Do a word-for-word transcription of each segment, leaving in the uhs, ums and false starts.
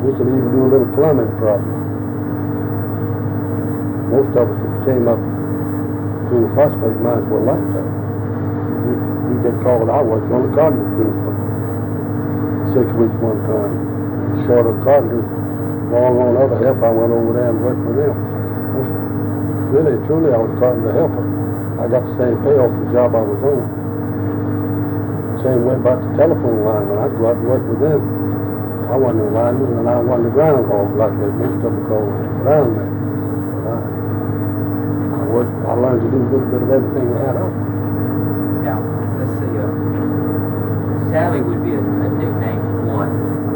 We could even do a little plumbing problem. Most of us that came up through the phosphate mines were like that. We, we get called, I worked on the carpenter crew for six weeks one time. Short of carpenters, long on other help, I went over there and worked for them. Really, truly, I was a carpenter helper. I got the same pay off the job I was on. Same way about the telephone line, when I'd go out and work with them. I wasn't a lineman, and I wasn't a groundhog like they most of them call groundman. But I, I worked, I learned to do a little bit of everything they had up. Now, let's see, uh, Sally would be a, a nickname for what?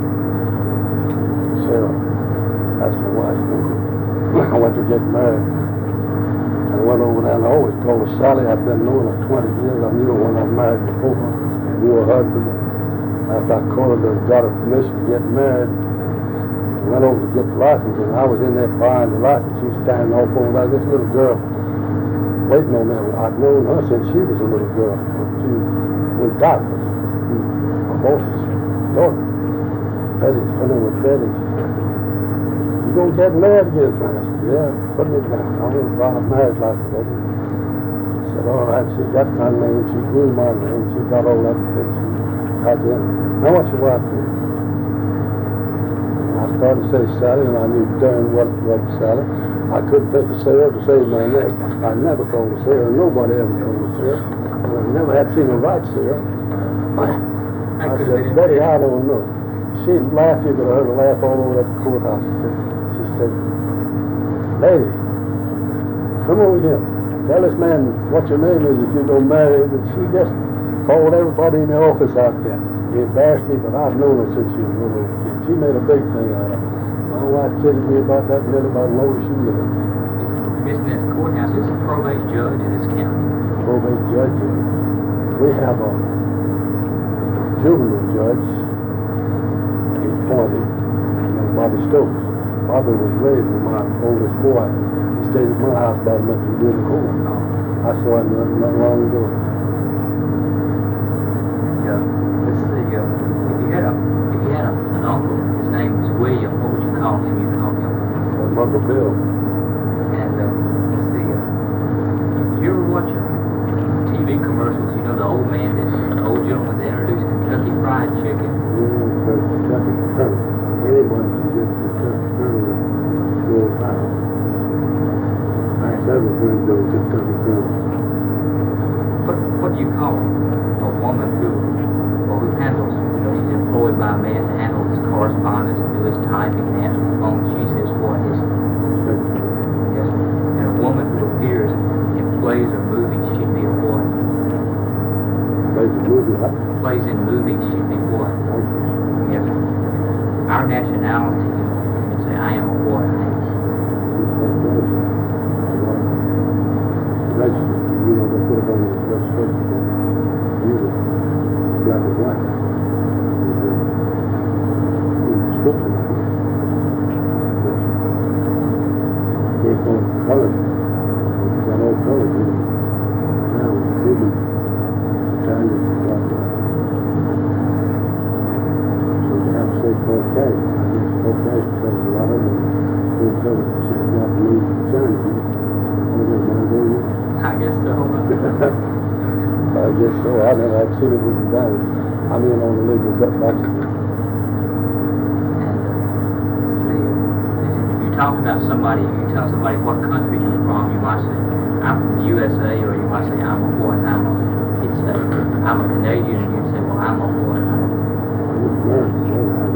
Sarah, that's my wife's name. I went to get married. I went over there and I always called her Sally. I'd been knowing her twenty years. I knew her when I married before. I knew her husband. After I called her and got her permission to get married, I went over to get the license, and I was in there buying the license. She was standing off over there, this little girl waiting on me. I'd known her since she was a little girl. She was in diapers. My boss's daughter. Betty, her name was Betty. You gonna get married again, friend? I said, yeah, put me down. I want to buy a marriage license, baby. She said, all right, she got my name, she grew my name, she got all that fixed. I did. Now what's your wife doing? I started to say Sally, and I knew darn well it wasn't Sally. I couldn't think of Sarah to save my neck. I never called her Sarah. Nobody ever called her Sarah. And I never had seen her write Sarah. I, I said, Betty, I don't know. She laughed. You could have heard her laugh all over at the courthouse. She said, she said, lady, come over here. Tell this man what your name is if you're going to marry him. And she just called everybody in the office out there. It embarrassed me, but I've known her since she was a little kid. She made a big thing out of it. My wife kidded me about that and about as low as she lived. Isn't that courthouse? It's a probate judge in this county. Probate judge. We have a juvenile judge. He's appointed. Named Bobby Stokes. Bobby was raised with my oldest boy. He stayed at my house about a month and did home. I saw him not, not long ago. Yeah. Let's see. Uh, if you had a, if you had a, an uncle, his name was William. What would you call him? You call him Uh, Uncle Bill. And uh, let's see. Uh, you ever watch uh, T V commercials? You know the old man, that the old gentleman that introduced Kentucky Fried Chicken. Yeah, Kentucky Colonel. Anyone can get Kentucky Colonel to go out. I have several friends go to Kentucky Colonel. What what do you call a woman who, well, who handles, you know, she's employed by a man to handle his correspondence and do his typing and answer the phone? She's his what? His, yes. And a woman who appears in plays or movies, she'd be a what? Plays a movie, huh? Plays in movies, she'd be what? Yes. Our nationality, you know, you can say, I am a what? Register, you know, they put it on the registration. You know, black and white. Description. Can't call it color. It's got all colors in it. Now, Cuban, Italian, black and white. So you have to say cocaine. I guess cocaine because a lot of them don't cover it. So it's not made in China. Oh, they're Mongolian. I guess so. I guess so. I never had seen it with the down. I mean, on the legal cut back. And uh, let's see, if you talk about somebody, if you tell somebody what country you're from, you might say, I'm from the U S A, or you might say, I'm a boy, I'm a, he'd say, I'm a Canadian, and you'd say, well, I'm a boy, I'm a I'm American.